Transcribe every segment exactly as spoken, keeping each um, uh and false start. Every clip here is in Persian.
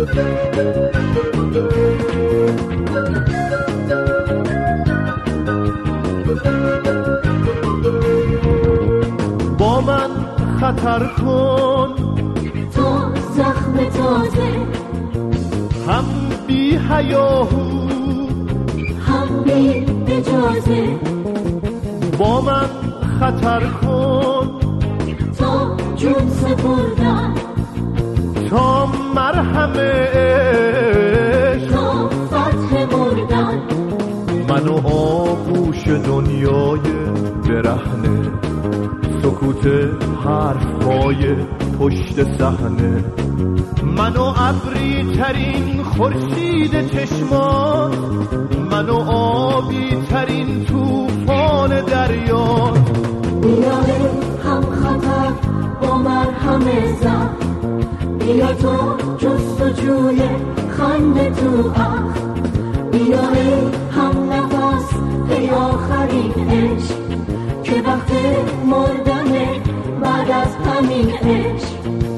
با من خطر کن تا زخم تازه، هم بی حیاهو هم بی اجازه. با من خطر کن تا جون سپردن، تا مرهم عشق، تا فتح مردن. من و آغوش دنیای برهنه، سکوت حرفهای پشت صحنه. من و ابری ترین خورشید چشمات، من و آبی ترین توفان دریات. بیا هم خطر با مرهم زن، بیا تو جستجوی خنده تو اخ. بیا هم نفس پی آخرین عشق، که وقت مردنه بعد از همین عشق.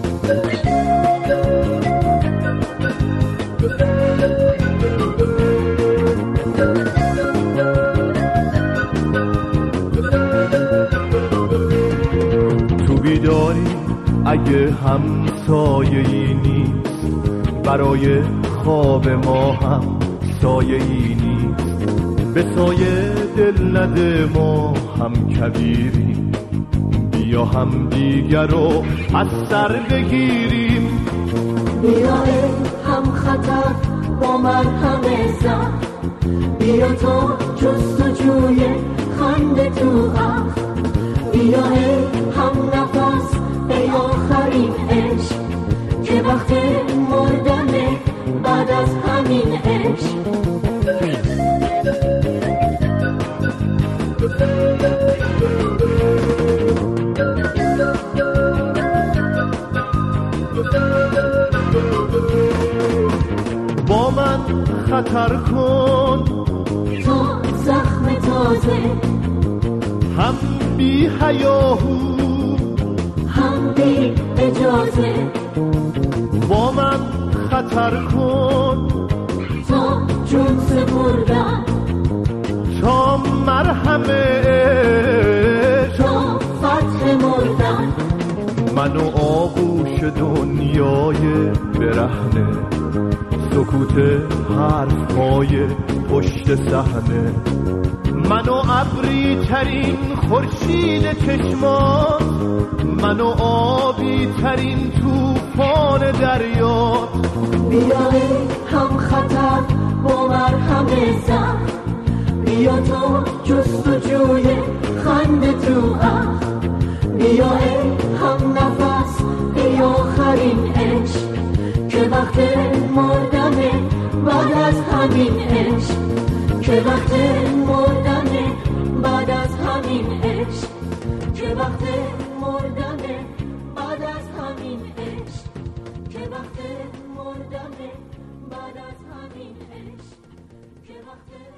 تو بیداری اگه همسایه‌ای نیست، برای خواب ما هم سایه‌ای نیست. به سایه دل نده ما هم کبیریم، بیا هم دیگر رو از سر بگیریم. بیا هم خطر با مرهم زن، بیا تو جستجوی خنده تو اخ. بیا هم نفس ای آخرین عشق، که وقت مردنه بعد از همین عشق. با من خطر کن تا زخم تازه، هم بی حیاهو هم بی اجازه. با من خطر کن تا جون سپردن، تا مرهم عشق، تا فتح مردن. من و آغوش دنیای برهنه، سکوت حرفهای پشت صحنه. من و ابری ترین خورشید چشمات، من و آبی ترین توفان دریات. بیا هم خطر با مرهم زن، بیا تو جستجوی خنده تو اخ. بیا هم نفس ای آخرین عشق، که وقت مردنه بعد از همین عشق. که وقت مردنه بعد از همین عشق. که وقت مردنه بعد از همین عشق. که وقت مردنه بعد از همین عشق. که وقت